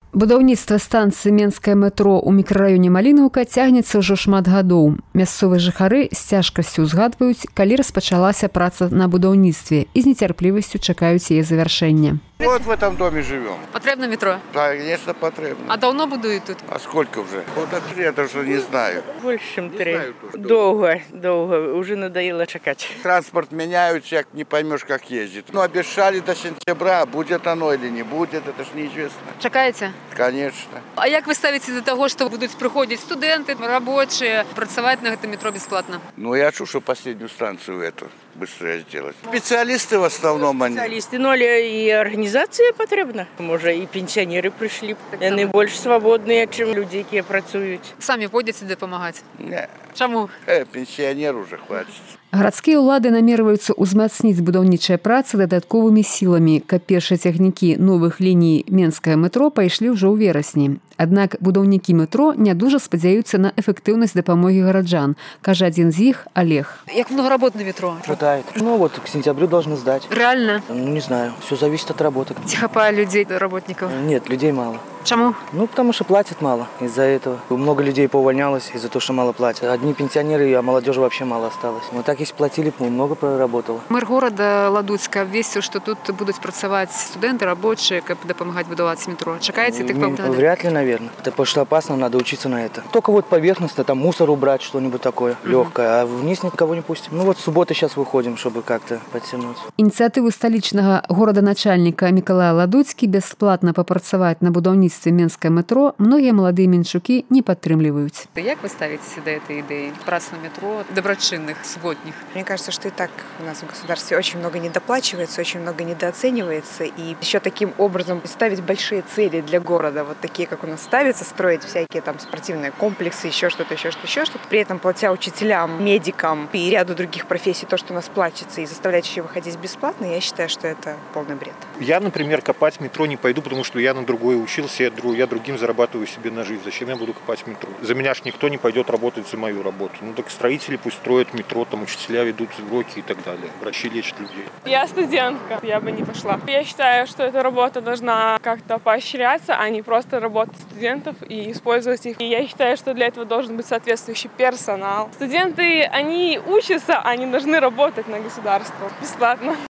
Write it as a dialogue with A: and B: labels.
A: Будаўніцтва станцыі Менскае метро ў мікрараёне Малінаўка цягнецца ўжо шмат гадоў. Мясцовыя жыхары з цяжкасцю ўзгадваюць, калі распачалася праца на будаўніцтве і з нецярплівасцю чакаюць яе завяршэння.
B: Вот в этом доме живем.
C: Потребно метро?
B: Да, конечно, потребно.
C: А давно будуют тут?
B: А сколько уже? Года 3, я даже не знаю.
D: Больше, чем 3. Долго. Уже надоело чекать.
B: Транспорт меняют, як не поймешь, как ездит. Ну, обещали до сентября, будет оно или не будет, это ж неизвестно.
C: Чекаете?
B: Конечно.
C: А як вы ставите до того, что будут приходить студенты, рабочие, працевать на этом метро бесплатно?
B: Ну, я чую, что последнюю станцию эту быстрее сделать. Специалисты в основном они.
D: Специалисты, но и организация потребна. Може, і пенсіонери прийшли. Вони більш свободні, ніж люди, які працюють.
C: Самі пойдете допомагати?
B: Не.
C: Чому?
B: Пенсіонер уже хватит.
A: Гарадскія ўлады намерваюцца ўзмацніць будаўнічыя працы дадатковымі сіламі, каб першыя цягнікі новых ліній Менскае метро пайшлі ўжо ў верасні. Аднак будаўнікі метро не дужа спадзяюцца на эфектыўнасць дапамогі гараджан, кажа адзін з іх Олег.
C: Як много работ на метро?
E: Хватает. Ну вот, к сентябрю должны сдать.
C: Реально?
E: Ну, не знаю. Все зависит от работы.
C: Хапая людей, работников?
E: Нет, людей мало.
C: Чему?
E: Ну, потому что платят мало из-за этого. Много людей поувольнялось из-за того, что мало платят. Одни пенсионеры, а молодежи вообще мало осталось. Вот так, если платили, много проработало.
C: Мэр города Ладуцька обвесил, что тут будут працевать студенты, рабочие, как помогать будовать метро. Чекаете тих помогать?
E: Вряд ли, наверное. Это потому что опасно, надо учиться на это. Только вот поверхностно, там мусор убрать, что-нибудь такое легкое, а вниз никого не пустим. Ну вот с субботы сейчас выходим, чтобы как-то подтянуться.
A: Ініцыятыву сталічнага гораданачальніка Мікалая Ладуцькі бясплатна папрацаваць на будаўніцтве Менскае метро многія маладыя менчукі не падтрымліваюць.
C: Як вы ставитесь до этой идеи? Прац на метро доброчинных, субботних?
F: Мне кажется, что и так у нас в государстве очень много недоплачивается, очень много недооценивается. И еще таким образом ставить большие цели для города, вот такие, как у нас ставится, строить всякие там спортивные комплексы, еще что-то. При этом платя учителям, медикам и ряду других профессий то, что у нас платится, и заставлять еще выходить бесплатно, я считаю, что это полный бред.
G: Я, например, копать метро не пойду, потому что я на другое учился, я другим зарабатываю себе на жизнь. Зачем я буду копать метро? За меня ж никто не пойдет работать за мою работу. Ну так строители пусть строят метро, там учителя ведут уроки и так далее. Врачи лечат людей.
H: Я студентка, я бы не пошла. Я считаю, что эта работа должна как-то поощряться, а не просто работать студентов и использовать их. И я считаю, что для этого должен быть соответствующий персонал. Студенты, они учатся, они должны работать на государство бесплатно.